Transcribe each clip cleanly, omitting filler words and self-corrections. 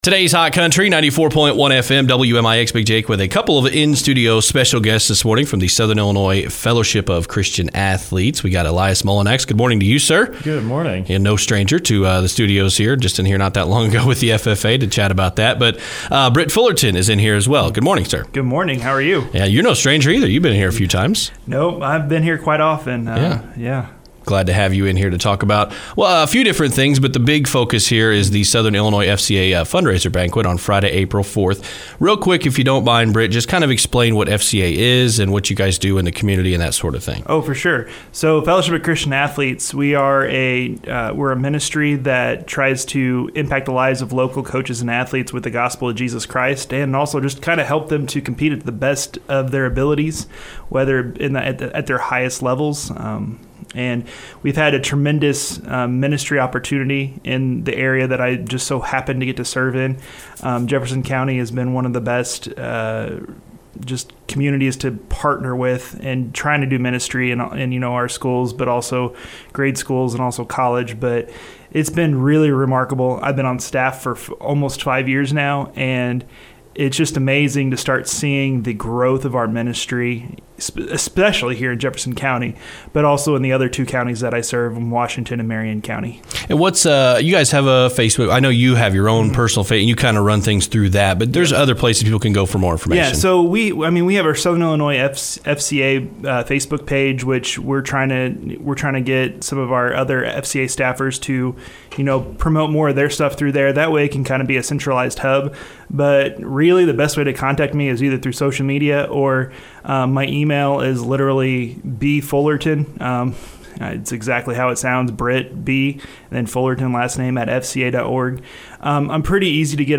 Today's Hot Country, 94.1 FM, WMIX Big Jake, with a couple of in-studio special guests this morning from the Southern Illinois Fellowship of Christian Athletes. We got Elias Mullinax. Good morning to you, sir. Good morning. And no stranger to the studios here, just in here not that long ago with the FFA to chat about that. But Britt Fullerton is in here as well. Good morning, sir. Good morning. How are you? Yeah, you're no stranger either. You've been here a few times. Nope, I've been here quite often. Yeah. Glad to have you in here to talk about, well, a few different things, but the big focus here is the Southern Illinois FCA fundraiser banquet on Friday, April 4th. Real quick, if you don't mind, Britt, just kind of explain what FCA is and what you guys do in the community and that sort of thing. Oh, for sure. So Fellowship of Christian Athletes, we're a ministry that tries to impact the lives of local coaches and athletes with the gospel of Jesus Christ, and also just kind of help them to compete at the best of their abilities, whether at their highest levels. And we've had a tremendous ministry opportunity in the area that I just so happen to get to serve in. Jefferson County has been one of the best just communities to partner with and trying to do ministry in our schools, but also grade schools and also college. But it's been really remarkable. I've been on staff for almost 5 years now, and it's just amazing to start seeing the growth of our ministry, especially here in Jefferson County, but also in the other two counties that I serve, in Washington and Marion County. And what's you guys have a Facebook? I know you have your own personal Facebook, and you kind of run things through that, but there's other places people can go for more information. Yeah, so we have our Southern Illinois FCA Facebook page, which we're trying to get some of our other FCA staffers to, promote more of their stuff through there. That way it can kind of be a centralized hub. But really, the best way to contact me is either through social media or my email is literally B Fullerton. It's exactly how it sounds, Britt B, and then Fullerton last name at fca.org. I'm pretty easy to get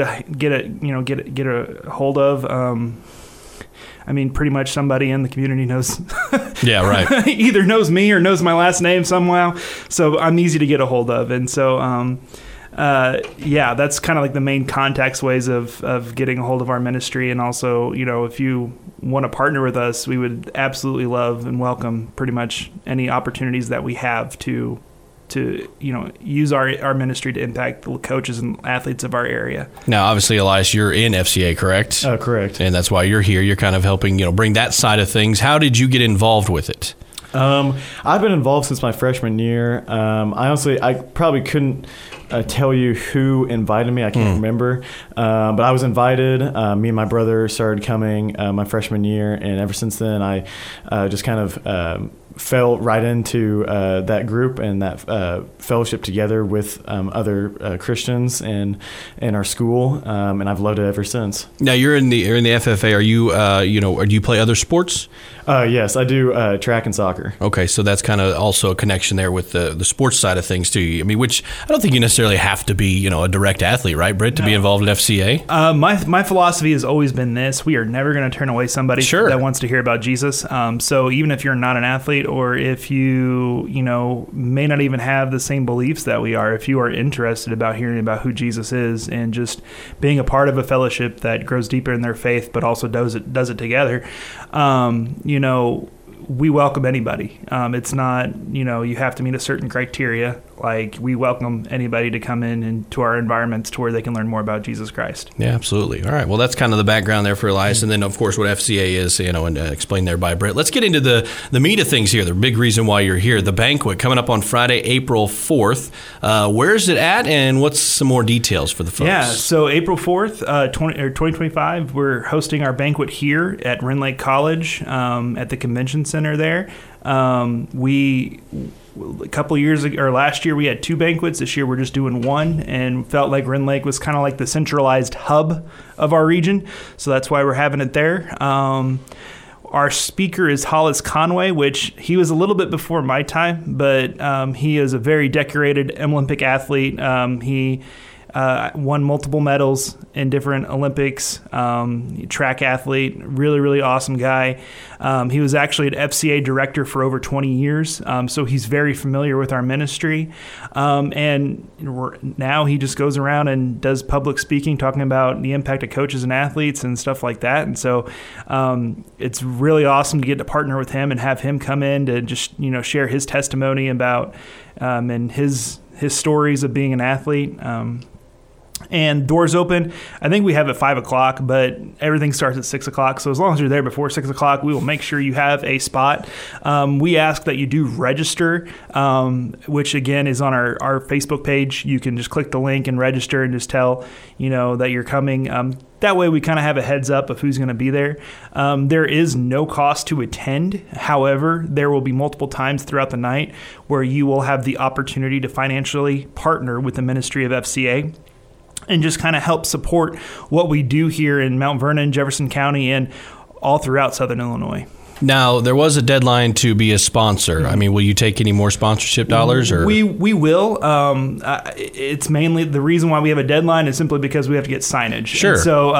a hold of. Pretty much somebody in the community knows. Yeah, right. Either knows me or knows my last name somehow. So I'm easy to get a hold of, and so. That's kind of like the main contacts ways of getting a hold of our ministry. And also, if you want to partner with us, we would absolutely love and welcome pretty much any opportunities that we have to use our ministry to impact the coaches and athletes of our area. Now, obviously, Elias, you're in FCA, correct? Correct. And that's why you're here. You're kind of helping, bring that side of things. How did you get involved with it? I've been involved since my freshman year. I probably couldn't tell you who invited me. I can't remember. But I was invited. Me and my brother started coming my freshman year, and ever since then, I just kind of fell right into that group and that fellowship together with other Christians and in our school, and I've loved it ever since. Now you're in the FFA. Are you do you play other sports? Yes, I do track and soccer. Okay, so that's kind of also a connection there with the sports side of things too. Which I don't think you necessarily have to be a direct athlete, right, Britt, to be involved in FCA? My philosophy has always been this: we are never going to turn away somebody that wants to hear about Jesus. So even if you're not an athlete, or if you may not even have the same beliefs that we are, if you are interested about hearing about who Jesus is and just being a part of a fellowship that grows deeper in their faith, but also does it together, we welcome anybody. It's not, you have to meet a certain criteria. Like, we welcome anybody to come into our environments to where they can learn more about Jesus Christ. Yeah, absolutely. All right. Well, that's kind of the background there for Elias. And then, of course, what FCA is, and explained there by Britt. Let's get into the meat of things here, the big reason why you're here, the banquet coming up on Friday, April 4th. Where is it at, and what's some more details for the folks? Yeah, so April 4th, 2025, we're hosting our banquet here at Wren Lake College at the convention center there. A couple of years ago, or last year, we had two banquets. This year, we're just doing one, and felt like Wren Lake was kind of like the centralized hub of our region. So that's why we're having it there. Our speaker is Hollis Conway, which he was a little bit before my time, but he is a very decorated Olympic athlete. He won multiple medals in different Olympics, track athlete, really, really awesome guy. He was actually an FCA director for over 20 years, so he's very familiar with our ministry. And now he just goes around and does public speaking, talking about the impact of coaches and athletes and stuff like that. And so it's really awesome to get to partner with him and have him come in to just, share his testimony about and his stories of being an athlete. And doors open, I think we have at 5 o'clock, but everything starts at 6 o'clock. So as long as you're there before 6 o'clock, we will make sure you have a spot. We ask that you do register, which again is on our Facebook page. You can just click the link and register and just tell, that you're coming. That way we kind of have a heads up of who's going to be there. There is no cost to attend. However, there will be multiple times throughout the night where you will have the opportunity to financially partner with the ministry of FCA and just kind of help support what we do here in Mount Vernon, Jefferson County, and all throughout Southern Illinois. Now, there was a deadline to be a sponsor. I mean, will you take any more sponsorship dollars? Or We will. It's mainly the reason why we have a deadline is simply because we have to get signage. Sure. And so,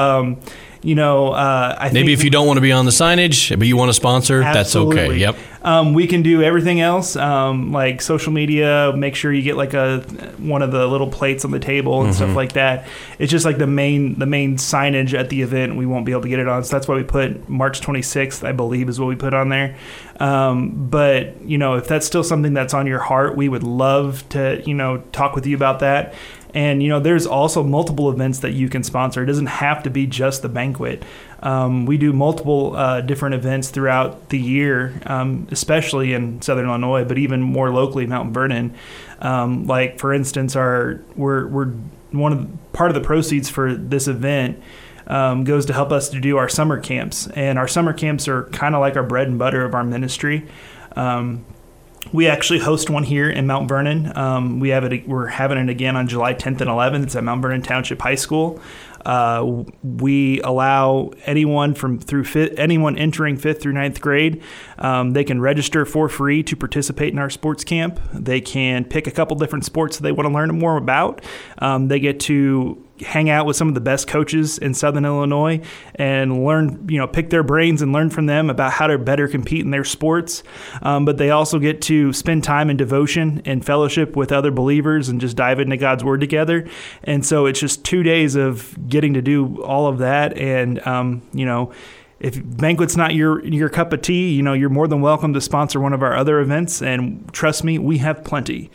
I think maybe if you don't want to be on the signage, but you want to sponsor, absolutely. That's okay. Yep. We can do everything else, like social media. Make sure you get like one of the little plates on the table and stuff like that. It's just like the main signage at the event. We won't be able to get it on, so that's why we put March 26th, I believe, is what we put on there. But if that's still something that's on your heart, we would love to talk with you about that. And, there's also multiple events that you can sponsor. It doesn't have to be just the banquet. We do multiple different events throughout the year, especially in Southern Illinois, but even more locally, Mount Vernon. Like, for instance, we're part of the proceeds for this event goes to help us to do our summer camps. And our summer camps are kind of like our bread and butter of our ministry. We actually host one here in Mount Vernon. We're having it again on July 10th and 11th. It's at Mount Vernon Township High School. We allow anyone entering 5th through 9th grade. They can register for free to participate in our sports camp. They can pick a couple different sports that they want to learn more about. They get to hang out with some of the best coaches in Southern Illinois and learn, pick their brains and learn from them about how to better compete in their sports. But they also get to spend time in devotion and fellowship with other believers and just dive into God's Word together. And so it's just 2 days of getting to do all of that. And, if banquet's not your cup of tea, you're more than welcome to sponsor one of our other events. And trust me, we have plenty.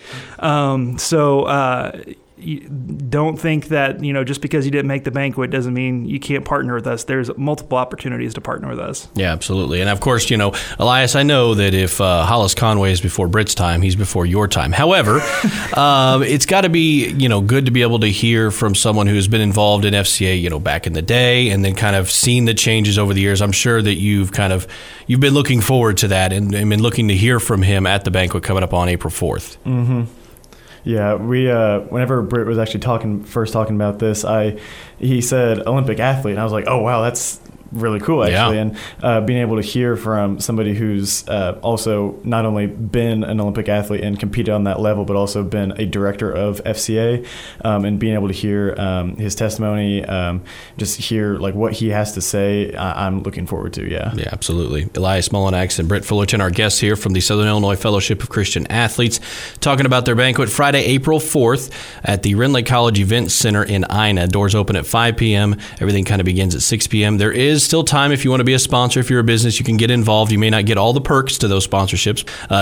Don't think that, just because you didn't make the banquet doesn't mean you can't partner with us. There's multiple opportunities to partner with us. Yeah, absolutely. And of course, Elias, I know that if Hollis Conway is before Britt's time, he's before your time. However, it's got to be, good to be able to hear from someone who's been involved in FCA, back in the day and then kind of seen the changes over the years. I'm sure that you've been looking forward to that and been looking to hear from him at the banquet coming up on April 4th. Mm-hmm. Yeah, we whenever Britt was actually first talking about this, he said Olympic athlete, and I was like, oh wow, that's really cool actually. Yeah. And being able to hear from somebody who's also not only been an Olympic athlete and competed on that level, but also been a director of FCA, and being able to hear his testimony, just hear like what he has to say, I'm looking forward to. Yeah, absolutely. Elias Mullinax and Britt Fullerton, our guests here from the Southern Illinois Fellowship of Christian Athletes, talking about their banquet Friday, April 4th at the Rindley College Event Center in Ina. Doors open at 5 p.m. Everything kind of begins at 6 p.m. There is still time if you want to be a sponsor. If you're a business, you can get involved. You may not get all the perks to those sponsorships.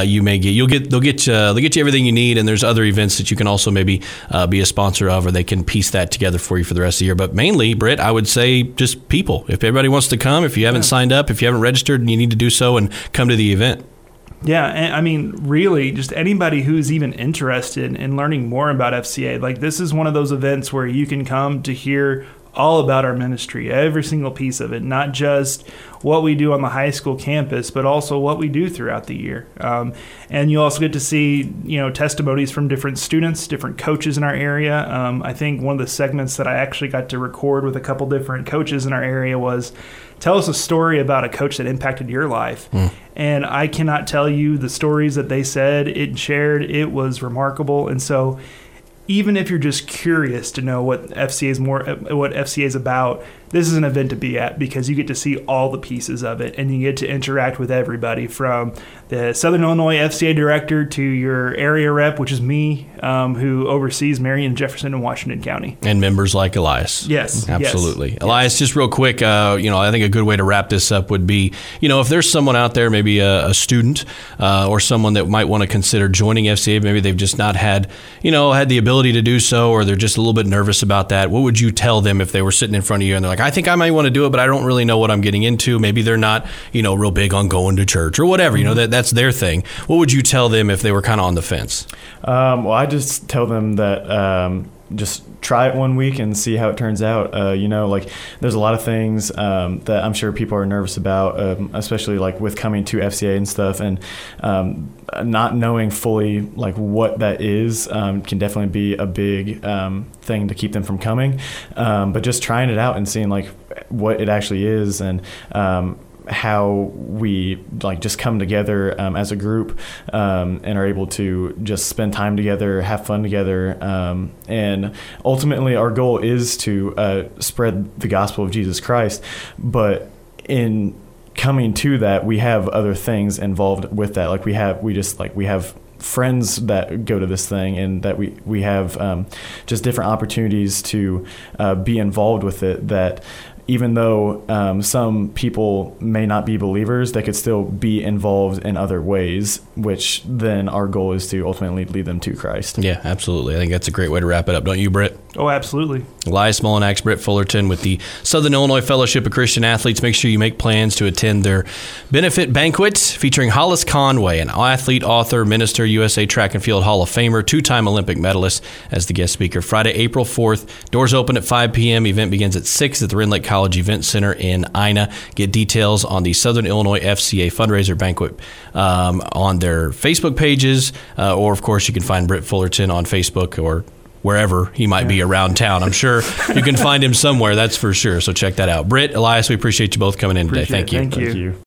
They'll get you everything you need, and there's other events that you can also maybe be a sponsor of, or they can piece that together for you for the rest of the year. But mainly, Britt, I would say just people. If everybody wants to come, if you haven't signed up, if you haven't registered, you need to do so and come to the event. Yeah, and I mean, really, just anybody who's even interested in learning more about FCA, like this is one of those events where you can come to hear all about our ministry, every single piece of it, not just what we do on the high school campus, but also what we do throughout the year. And you also get to see, testimonies from different students, different coaches in our area. I think one of the segments that I actually got to record with a couple different coaches in our area was, tell us a story about a coach that impacted your life. And I cannot tell you the stories that they said, it shared, it was remarkable. And so even if you're just curious to know what FCA is about, this is an event to be at because you get to see all the pieces of it, and you get to interact with everybody from the Southern Illinois FCA director to your area rep, which is me, who oversees Marion, Jefferson, and Washington County. And members like Elias. Yes. Absolutely. Yes. Elias, just real quick, I think a good way to wrap this up would be, if there's someone out there, maybe a student or someone that might want to consider joining FCA, maybe they've just not had the ability to do so, or they're just a little bit nervous about that, what would you tell them if they were sitting in front of you and they're like, I think I might want to do it, but I don't really know what I'm getting into. Maybe they're not, real big on going to church or whatever, that's their thing. What would you tell them if they were kind of on the fence? Well, I just tell them that just try it 1 week and see how it turns out. There's a lot of things that I'm sure people are nervous about, especially like with coming to FCA and stuff, and not knowing fully like what that is can definitely be a big thing to keep them from coming. But just trying it out and seeing like what it actually is, and how we like just come together as a group and are able to just spend time together, have fun together, and ultimately our goal is to spread the gospel of Jesus Christ. But in coming to that, we have other things involved with that. Like we have friends that go to this thing, and that we have just different opportunities to be involved with it, that even though some people may not be believers, they could still be involved in other ways, which then our goal is to ultimately lead them to Christ. Yeah, absolutely. I think that's a great way to wrap it up. Don't you, Britt? Oh, absolutely. Elias Mullinax, Britt Fullerton with the Southern Illinois Fellowship of Christian Athletes. Make sure you make plans to attend their benefit banquet featuring Hollis Conway, an athlete, author, minister, USA Track and Field Hall of Famer, two-time Olympic medalist, as the guest speaker. Friday, April 4th. Doors open at 5 p.m. Event begins at 6 at the Rend Lake College Event Center in Ina. Get details on the Southern Illinois FCA fundraiser banquet on their Facebook pages, or of course you can find Britt Fullerton on Facebook or wherever he might be around town. I'm sure you can find him somewhere, that's for sure. So check that out. Britt, Elias, we appreciate you both coming in today. Thank you. Thank you.